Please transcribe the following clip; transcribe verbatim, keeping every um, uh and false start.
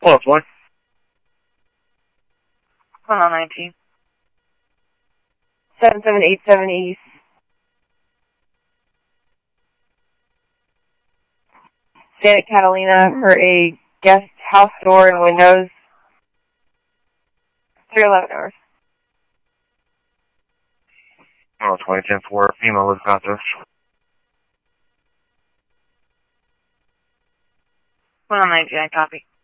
Hold on, boy. One on nineteen. seven seven eight seven East. Santa Catalina for a guest house door and windows. three eleven North. Oh, twenty ten four, female lives got this. One on nineteen, I copy.